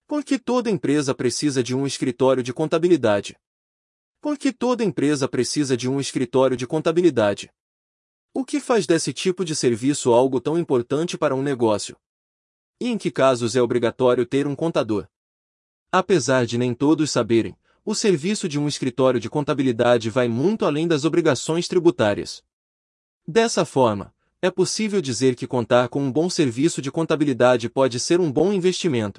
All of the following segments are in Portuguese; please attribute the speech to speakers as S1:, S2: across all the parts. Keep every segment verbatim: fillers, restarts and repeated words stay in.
S1: Porque toda empresa precisa de um escritório de contabilidade. Porque toda empresa precisa de um escritório de contabilidade. O que faz desse tipo de serviço algo tão importante para um negócio? E em que casos é obrigatório ter um contador? Apesar de nem todos saberem, o serviço de um escritório de contabilidade vai muito além das obrigações tributárias. Dessa forma, é possível dizer que contar com um bom serviço de contabilidade pode ser um bom investimento.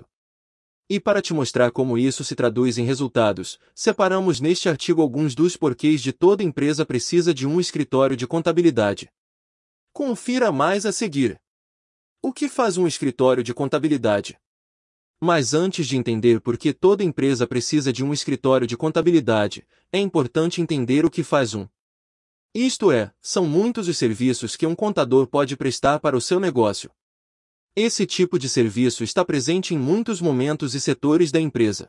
S1: E para te mostrar como isso se traduz em resultados, separamos neste artigo alguns dos porquês de toda empresa precisa de um escritório de contabilidade. Confira mais a seguir. O que faz um escritório de contabilidade? Mas antes de entender por que toda empresa precisa de um escritório de contabilidade, é importante entender o que faz um. Isto é, são muitos os serviços que um contador pode prestar para o seu negócio. Esse tipo de serviço está presente em muitos momentos e setores da empresa.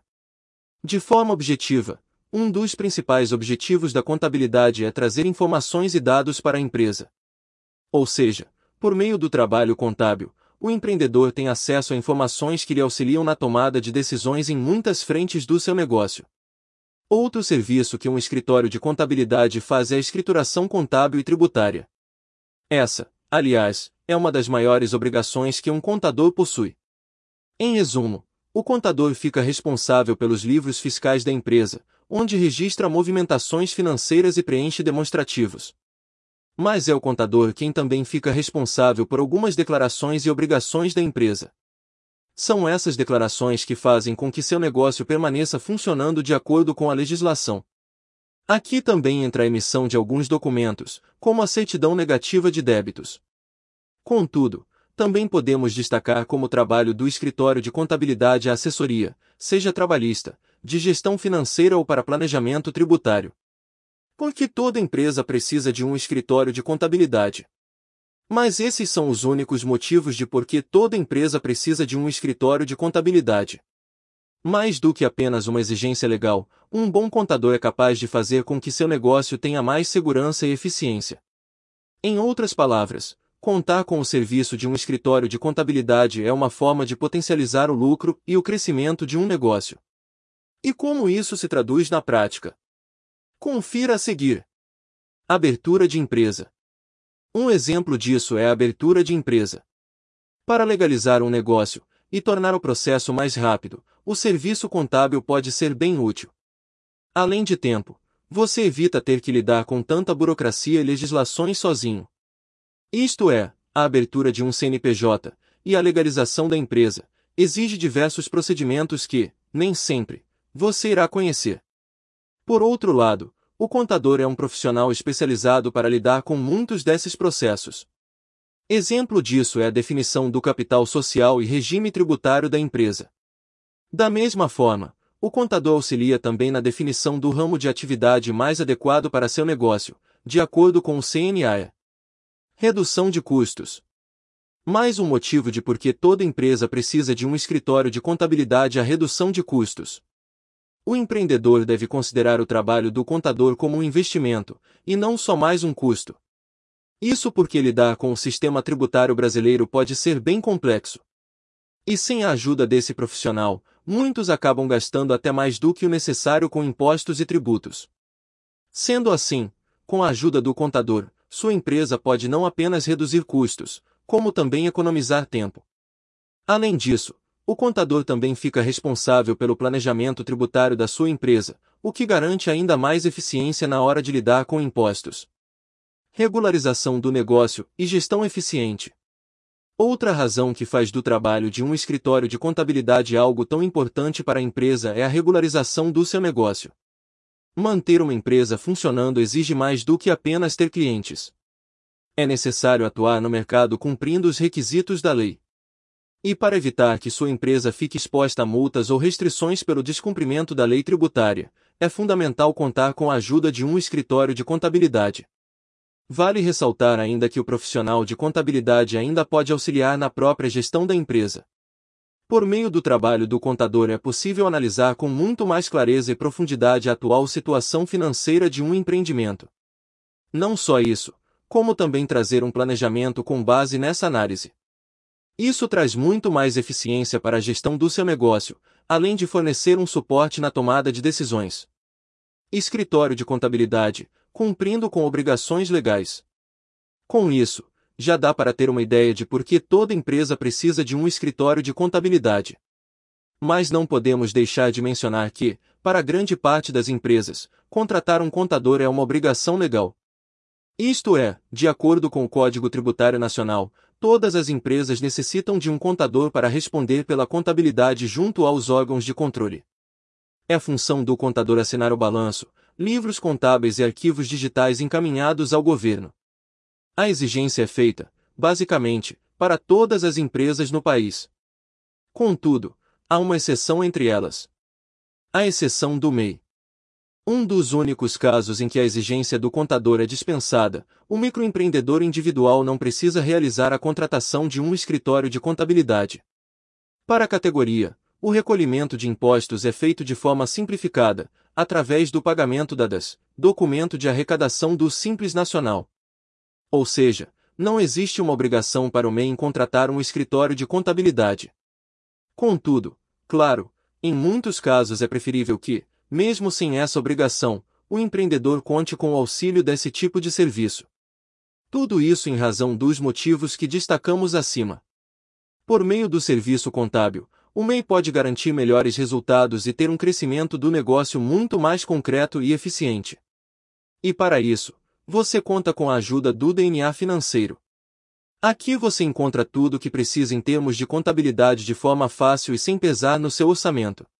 S1: De forma objetiva, um dos principais objetivos da contabilidade é trazer informações e dados para a empresa. Ou seja, por meio do trabalho contábil, o empreendedor tem acesso a informações que lhe auxiliam na tomada de decisões em muitas frentes do seu negócio. Outro serviço que um escritório de contabilidade faz é a escrituração contábil e tributária. Essa, aliás, é uma das maiores obrigações que um contador possui. Em resumo, o contador fica responsável pelos livros fiscais da empresa, onde registra movimentações financeiras e preenche demonstrativos. Mas é o contador quem também fica responsável por algumas declarações e obrigações da empresa. São essas declarações que fazem com que seu negócio permaneça funcionando de acordo com a legislação. Aqui também entra a emissão de alguns documentos, como a certidão negativa de débitos. Contudo, também podemos destacar como trabalho do escritório de contabilidade a assessoria, seja trabalhista, de gestão financeira ou para planejamento tributário. Porque toda empresa precisa de um escritório de contabilidade. Mas esses são os únicos motivos de por que toda empresa precisa de um escritório de contabilidade. Mais do que apenas uma exigência legal, um bom contador é capaz de fazer com que seu negócio tenha mais segurança e eficiência. Em outras palavras, contar com o serviço de um escritório de contabilidade é uma forma de potencializar o lucro e o crescimento de um negócio. E como isso se traduz na prática? Confira a seguir. Abertura de empresa. Um exemplo disso é a abertura de empresa. Para legalizar um negócio e tornar o processo mais rápido, o serviço contábil pode ser bem útil. Além de tempo, você evita ter que lidar com tanta burocracia e legislações sozinho. Isto é, a abertura de um C N P J e a legalização da empresa exige diversos procedimentos que, nem sempre, você irá conhecer. Por outro lado, o contador é um profissional especializado para lidar com muitos desses processos. Exemplo disso é a definição do capital social e regime tributário da empresa. Da mesma forma, o contador auxilia também na definição do ramo de atividade mais adequado para seu negócio, de acordo com o C N A E. Redução de custos. Mais um motivo de por que toda empresa precisa de um escritório de contabilidade é a redução de custos. O empreendedor deve considerar o trabalho do contador como um investimento, e não só mais um custo. Isso porque lidar com o sistema tributário brasileiro pode ser bem complexo. E sem a ajuda desse profissional, muitos acabam gastando até mais do que o necessário com impostos e tributos. Sendo assim, com a ajuda do contador, sua empresa pode não apenas reduzir custos, como também economizar tempo. Além disso, o contador também fica responsável pelo planejamento tributário da sua empresa, o que garante ainda mais eficiência na hora de lidar com impostos. Regularização do negócio e gestão eficiente. Outra razão que faz do trabalho de um escritório de contabilidade algo tão importante para a empresa é a regularização do seu negócio. Manter uma empresa funcionando exige mais do que apenas ter clientes. É necessário atuar no mercado cumprindo os requisitos da lei. E para evitar que sua empresa fique exposta a multas ou restrições pelo descumprimento da lei tributária, é fundamental contar com a ajuda de um escritório de contabilidade. Vale ressaltar ainda que o profissional de contabilidade ainda pode auxiliar na própria gestão da empresa. Por meio do trabalho do contador é possível analisar com muito mais clareza e profundidade a atual situação financeira de um empreendimento. Não só isso, como também trazer um planejamento com base nessa análise. Isso traz muito mais eficiência para a gestão do seu negócio, além de fornecer um suporte na tomada de decisões. Escritório de contabilidade, cumprindo com obrigações legais. Com isso, já dá para ter uma ideia de por que toda empresa precisa de um escritório de contabilidade. Mas não podemos deixar de mencionar que, para grande parte das empresas, contratar um contador é uma obrigação legal. Isto é, de acordo com o Código Tributário Nacional, todas as empresas necessitam de um contador para responder pela contabilidade junto aos órgãos de controle. É função do contador assinar o balanço, livros contábeis e arquivos digitais encaminhados ao governo. A exigência é feita, basicamente, para todas as empresas no país. Contudo, há uma exceção entre elas. A exceção do M E I. Um dos únicos casos em que a exigência do contador é dispensada, o microempreendedor individual não precisa realizar a contratação de um escritório de contabilidade. Para a categoria, o recolhimento de impostos é feito de forma simplificada, através do pagamento da D A S, documento de arrecadação do Simples Nacional. Ou seja, não existe uma obrigação para o M E I em contratar um escritório de contabilidade. Contudo, claro, em muitos casos é preferível que, mesmo sem essa obrigação, o empreendedor conte com o auxílio desse tipo de serviço. Tudo isso em razão dos motivos que destacamos acima. Por meio do serviço contábil, o M E I pode garantir melhores resultados e ter um crescimento do negócio muito mais concreto e eficiente. E para isso, você conta com a ajuda do D N A Financeiro. Aqui você encontra tudo o que precisa em termos de contabilidade de forma fácil e sem pesar no seu orçamento.